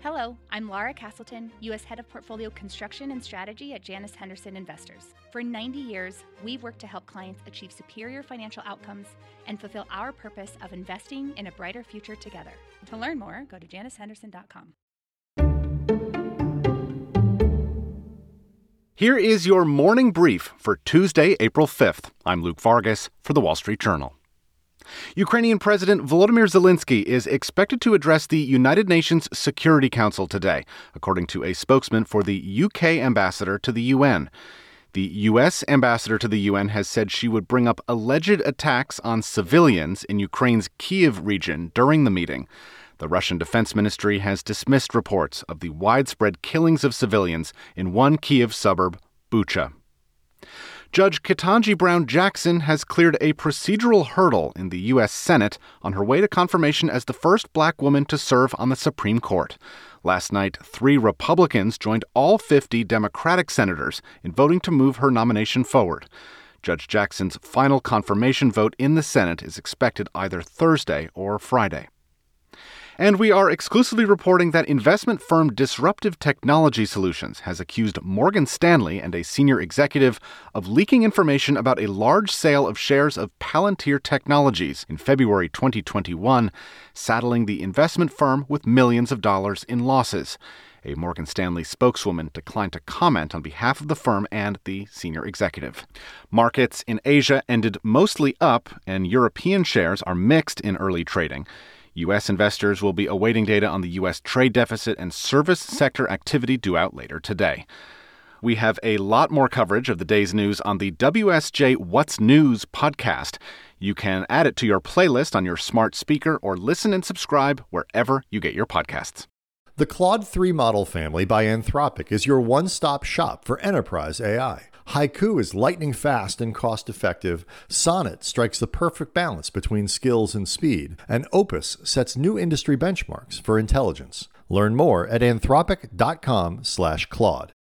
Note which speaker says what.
Speaker 1: Hello, I'm Laura Castleton, U.S. Head of Portfolio Construction and Strategy at Janus Henderson Investors. For 90 years, we've worked to help clients achieve superior financial outcomes and fulfill our purpose of investing in a brighter future together. To learn more, go to janushenderson.com.
Speaker 2: Here is your morning brief for Tuesday, April 5th. I'm Luke Vargas for The Wall Street Journal. Ukrainian President Volodymyr Zelensky is expected to address the United Nations Security Council today, according to a spokesman for the UK ambassador to the UN. The U.S. ambassador to the UN has said she would bring up alleged attacks on civilians in Ukraine's Kyiv region during the meeting. The Russian Defense Ministry has dismissed reports of the widespread killings of civilians in one Kyiv suburb, Bucha. Judge Ketanji Brown Jackson has cleared a procedural hurdle in the U.S. Senate on her way to confirmation as the first black woman to serve on the Supreme Court. Last night, 3 Republicans joined all 50 Democratic senators in voting to move her nomination forward. Judge Jackson's final confirmation vote in the Senate is expected either Thursday or Friday. And we are exclusively reporting that investment firm Disruptive Technology Solutions has accused Morgan Stanley and a senior executive of leaking information about a large sale of shares of Palantir Technologies in February 2021, saddling the investment firm with millions of dollars in losses. A Morgan Stanley spokeswoman declined to comment on behalf of the firm and the senior executive. Markets in Asia ended mostly up, and European shares are mixed in early trading. U.S. investors will be awaiting data on the U.S. trade deficit and service sector activity due out later today. We have a lot more coverage of the day's news on the WSJ What's News podcast. You can add it to your playlist on your smart speaker or listen and subscribe wherever you get your podcasts.
Speaker 3: The Claude 3 model family by Anthropic is your one-stop shop for enterprise AI. Haiku is lightning fast and cost-effective, Sonnet strikes the perfect balance between skills and speed, and Opus sets new industry benchmarks for intelligence. Learn more at anthropic.com/Claude.